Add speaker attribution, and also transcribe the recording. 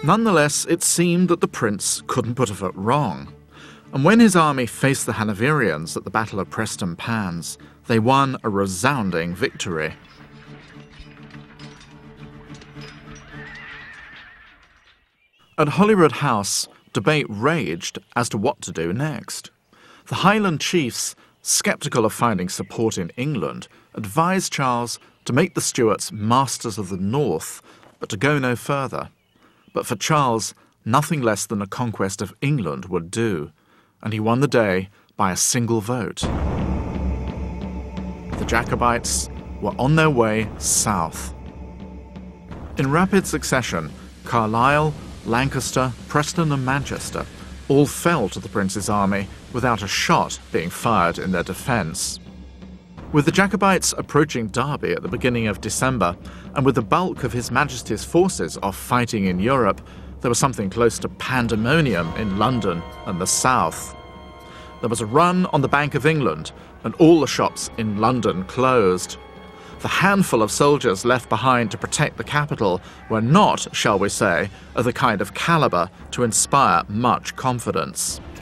Speaker 1: Nonetheless, it seemed that the prince couldn't put a foot wrong. And when his army faced the Hanoverians at the Battle of Prestonpans, they won a resounding victory. At Holyrood House, debate raged as to what to do next. The Highland chiefs, sceptical of finding support in England, advised Charles to make the Stuarts masters of the north, but to go no further. But for Charles, nothing less than a conquest of England would do, and he won the day by a single vote. The Jacobites were on their way south. In rapid succession, Carlisle, Lancaster, Preston and Manchester all fell to the Prince's army without a shot being fired in their defence. With the Jacobites approaching Derby at the beginning of December, and with the bulk of His Majesty's forces off fighting in Europe, there was something close to pandemonium in London and the south. There was a run on the Bank of England, and all the shops in London closed. The handful of soldiers left behind to protect the capital were not, shall we say, of the kind of calibre to inspire much confidence.